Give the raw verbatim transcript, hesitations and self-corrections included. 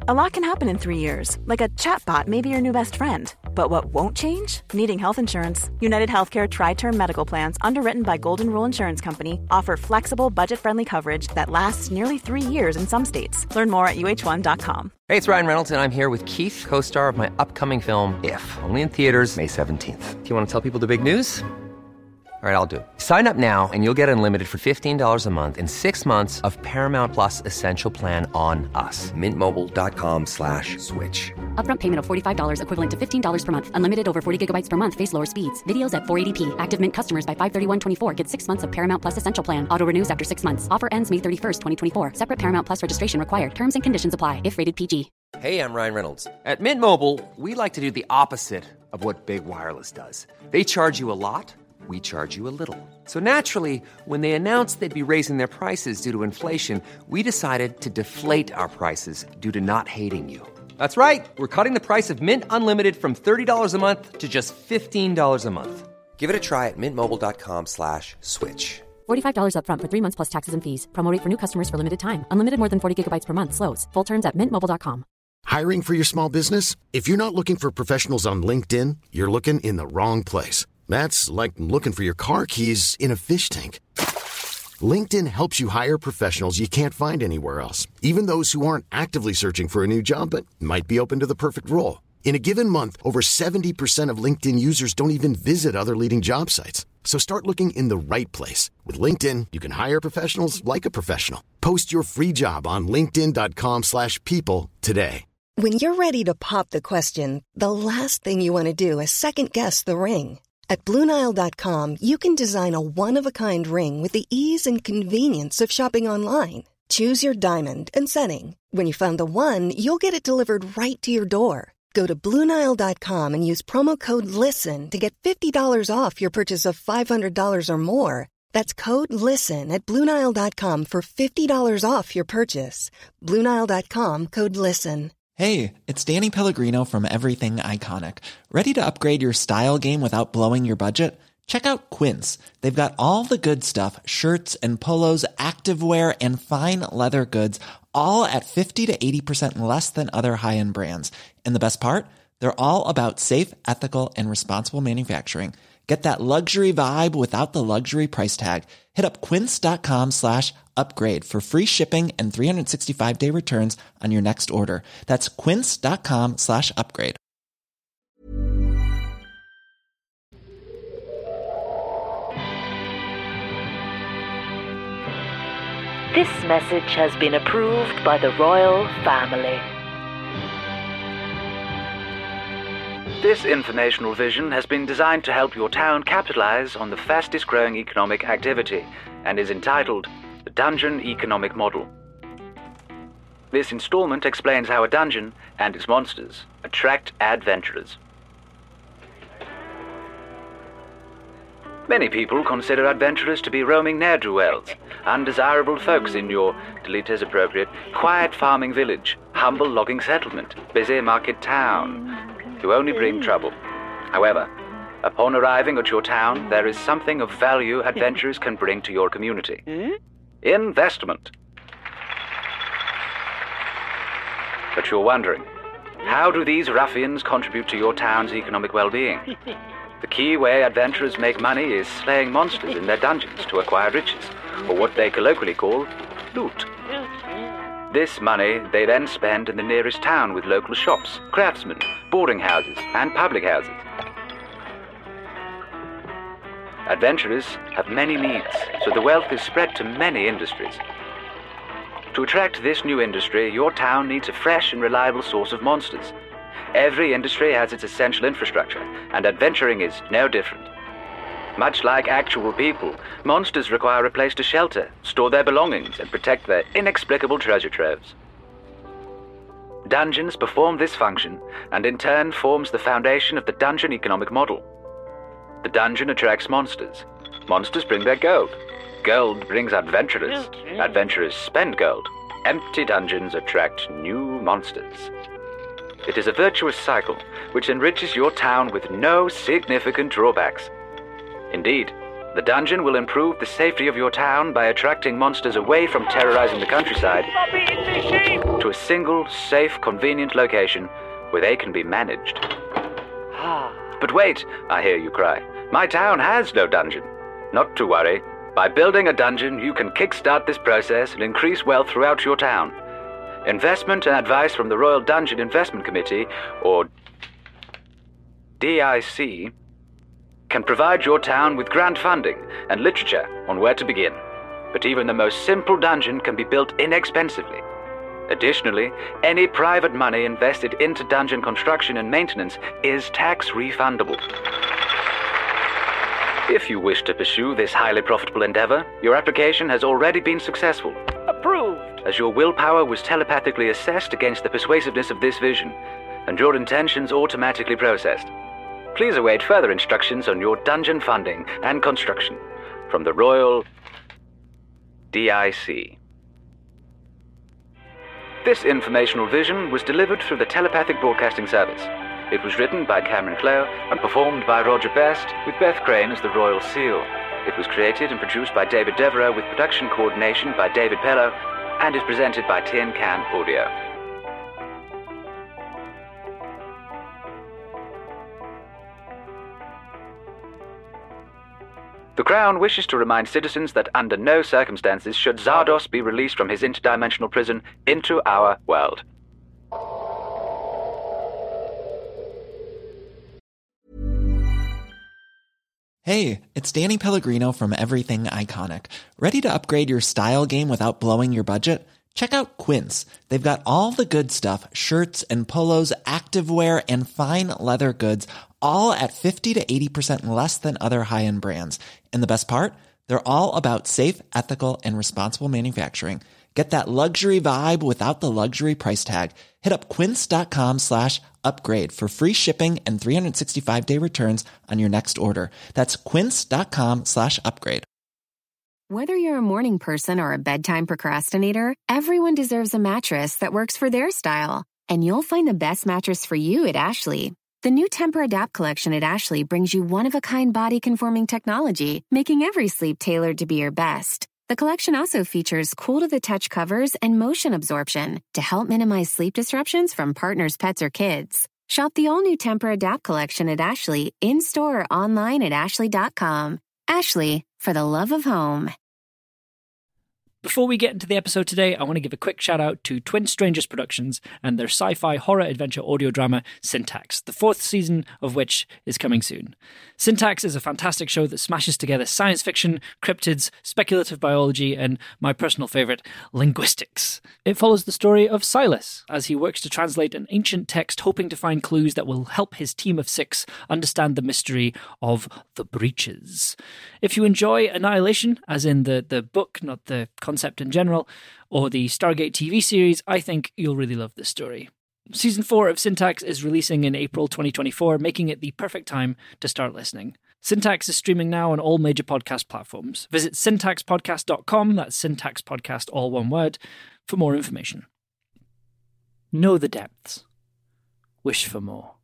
A lot can happen in three years, like a chatbot may be your new best friend. But what won't change? Needing health insurance. United Healthcare Tri-Term Medical Plans, underwritten by Golden Rule Insurance Company, offer flexible, budget-friendly coverage that lasts nearly three years in some states. Learn more at U H one dot com. Hey, it's Ryan Reynolds, and I'm here with Keith, co-star of my upcoming film, If, only in theaters May seventeenth. Do you want to tell people the big news? All right, I'll do it. Sign up now and you'll get unlimited for fifteen dollars a month and six months of Paramount Plus Essential Plan on us. Mint Mobile dot com slash switch. Upfront payment of forty-five dollars equivalent to fifteen dollars per month. Unlimited over forty gigabytes per month. Face lower speeds. Videos at four eighty p. Active Mint customers by five thirty-one twenty-four get six months of Paramount Plus Essential Plan. Auto renews after six months. Offer ends May thirty-first, twenty twenty-four. Separate Paramount Plus registration required. Terms and conditions apply if rated P G. Hey, I'm Ryan Reynolds. At Mint Mobile, we like to do the opposite of what Big Wireless does. They charge you a lot. We charge you a little. So naturally, when they announced they'd be raising their prices due to inflation, we decided to deflate our prices due to not hating you. That's right. We're cutting the price of Mint Unlimited from thirty dollars a month to just fifteen dollars a month. Give it a try at mintmobile.com slash switch. forty-five dollars upfront for three months plus taxes and fees. Promo rate for new customers for limited time. Unlimited more than forty gigabytes per month. Slows full terms at mint mobile dot com. Hiring for your small business? If you're not looking for professionals on LinkedIn, you're looking in the wrong place. That's like looking for your car keys in a fish tank. LinkedIn helps you hire professionals you can't find anywhere else, even those who aren't actively searching for a new job but might be open to the perfect role. In a given month, over seventy percent of LinkedIn users don't even visit other leading job sites. So start looking in the right place. With LinkedIn, you can hire professionals like a professional. Post your free job on linkedin dot com slash people today. When you're ready to pop the question, the last thing you want to do is second-guess the ring. At Blue Nile dot com, you can design a one-of-a-kind ring with the ease and convenience of shopping online. Choose your diamond and setting. When you find the one, you'll get it delivered right to your door. Go to Blue Nile dot com and use promo code LISTEN to get fifty dollars off your purchase of five hundred dollars or more. That's code LISTEN at Blue Nile dot com for fifty dollars off your purchase. Blue Nile dot com, code LISTEN. Hey, it's Danny Pellegrino from Everything Iconic. Ready to upgrade your style game without blowing your budget? Check out Quince. They've got all the good stuff, shirts and polos, activewear, and fine leather goods, all at fifty to eighty percent less than other high-end brands. And the best part? They're all about safe, ethical, and responsible manufacturing. Get that luxury vibe without the luxury price tag. Hit up quince.com slash upgrade for free shipping and three sixty-five day returns on your next order. That's quince.com slash upgrade. This message has been approved by the royal family. This informational vision has been designed to help your town capitalize on the fastest growing economic activity and is entitled The Dungeon Economic Model. This installment explains how a dungeon and its monsters attract adventurers. Many people consider adventurers to be roaming ne'er-do-wells, undesirable folks in your, delete as appropriate, quiet farming village, humble logging settlement, busy market town, who only bring trouble. However, upon arriving at your town, there is something of value adventurers can bring to your community. Investment. But you're wondering, how do these ruffians contribute to your town's economic well-being? The key way adventurers make money is slaying monsters in their dungeons to acquire riches, or what they colloquially call loot. This money they then spend in the nearest town with local shops, craftsmen, boarding houses, and public houses. Adventurers have many needs, so the wealth is spread to many industries. To attract this new industry, your town needs a fresh and reliable source of monsters. Every industry has its essential infrastructure, and adventuring is no different. Much like actual people, monsters require a place to shelter, store their belongings, and protect their inexplicable treasure troves. Dungeons perform this function, and in turn forms the foundation of the dungeon economic model. The dungeon attracts monsters. Monsters bring their gold. Gold brings adventurers. Adventurers spend gold. Empty dungeons attract new monsters. It is a virtuous cycle which enriches your town with no significant drawbacks. Indeed, The dungeon will improve the safety of your town by attracting monsters away from terrorizing the countryside to a single, safe, convenient location where they can be managed. But wait, I hear you cry. My town has no dungeon. Not to worry. By building a dungeon, you can kickstart this process and increase wealth throughout your town. Investment and advice from the Royal Dungeon Investment Committee, or D I C, can provide your town with grant funding and literature on where to begin. But even the most simple dungeon can be built inexpensively. Additionally, any private money invested into dungeon construction and maintenance is tax refundable. If you wish to pursue this highly profitable endeavor, your application has already been successful. Approved! As your willpower was telepathically assessed against the persuasiveness of this vision, and your intentions automatically processed. Please await further instructions on your dungeon funding and construction from the Royal D I C. This informational vision was delivered through the telepathic broadcasting service. It was written by Cameron Clough and performed by Roger Best, with Beth Crane as the Royal Seal. It was created and produced by David Devereux, with production coordination by David Pello, and is presented by Tin Can Audio. The Crown wishes to remind citizens that under no circumstances should Zardos be released from his interdimensional prison into our world. Hey, it's Danny Pellegrino from Everything Iconic. Ready to upgrade your style game without blowing your budget? Check out Quince. They've got all the good stuff, shirts and polos, activewear, and fine leather goods, all at fifty to eighty percent less than other high-end brands. And the best part? They're all about safe, ethical, and responsible manufacturing. Get that luxury vibe without the luxury price tag. Hit up quince.com slash upgrade for free shipping and three sixty-five day returns on your next order. That's quince.com slash upgrade. Whether you're a morning person or a bedtime procrastinator, everyone deserves a mattress that works for their style. And you'll find the best mattress for you at Ashley. The new Temper-Adapt collection at Ashley brings you one-of-a-kind body-conforming technology, making every sleep tailored to be your best. The collection also features cool-to-the-touch covers and motion absorption to help minimize sleep disruptions from partners, pets, or kids. Shop the all-new Temper-Adapt collection at Ashley, in-store or online at ashley dot com. Ashley, for the love of home. Before we get into the episode today, I want to give a quick shout out to Twin Strangers Productions and their sci-fi horror adventure audio drama Syntax, the fourth season of which is coming soon. Syntax is a fantastic show that smashes together science fiction, cryptids, speculative biology, and my personal favourite, linguistics. It follows the story of Silas as he works to translate an ancient text, hoping to find clues that will help his team of six understand the mystery of the breaches. If you enjoy Annihilation, as in the, the book, not the concept in general, or the Stargate T V series, I think you'll really love this story. Season four of Syntax is releasing in April twenty twenty-four, making it the perfect time to start listening. Syntax is streaming now on all major podcast platforms. Visit syntax podcast dot com, that's Syntax Podcast, all one word, for more information. Know the depths. Wish for more.